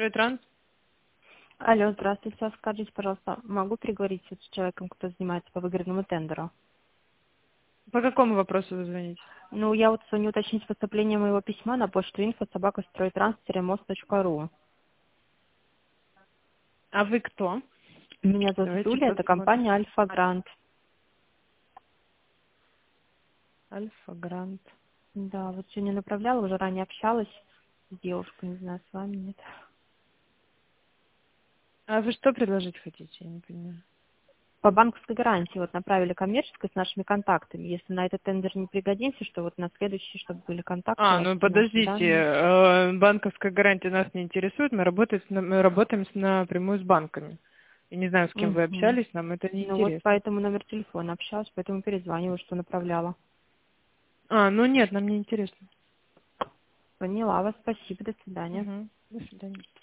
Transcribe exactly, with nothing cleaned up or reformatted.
Стройтранс? Алло, здравствуйте. Скажите, пожалуйста, могу переговорить с человеком, кто занимается по выигранному тендеру? По какому вопросу вы звоните? Ну, я вот звоню уточнить поступление моего письма на почту инфо собака стройтранс мост точка ру. А вы кто? Меня зовут Давайте Юлия, это посмотрим. компания Альфа Грант. Альфа Грант. Да, вот сегодня направляла, уже ранее общалась с девушкой, не знаю, с вами нет. А вы что предложить хотите? Я не понимаю. По банковской гарантии вот направили коммерческой с нашими контактами. Если на этот тендер не пригодимся, что вот на следующий, чтобы были контакты А, ваши, ну наши подождите, данные. э, банковская гарантия нас не интересует, мы работаем, с- мы работаем с- напрямую с банками. Я не знаю, с кем вы Угу. общались, нам это не Ну вот по интересно. этому номер телефона общалась, поэтому перезваниваю, что направляла. А, ну нет, нам не интересно. Поняла вас, спасибо, до свидания. Угу. До свидания.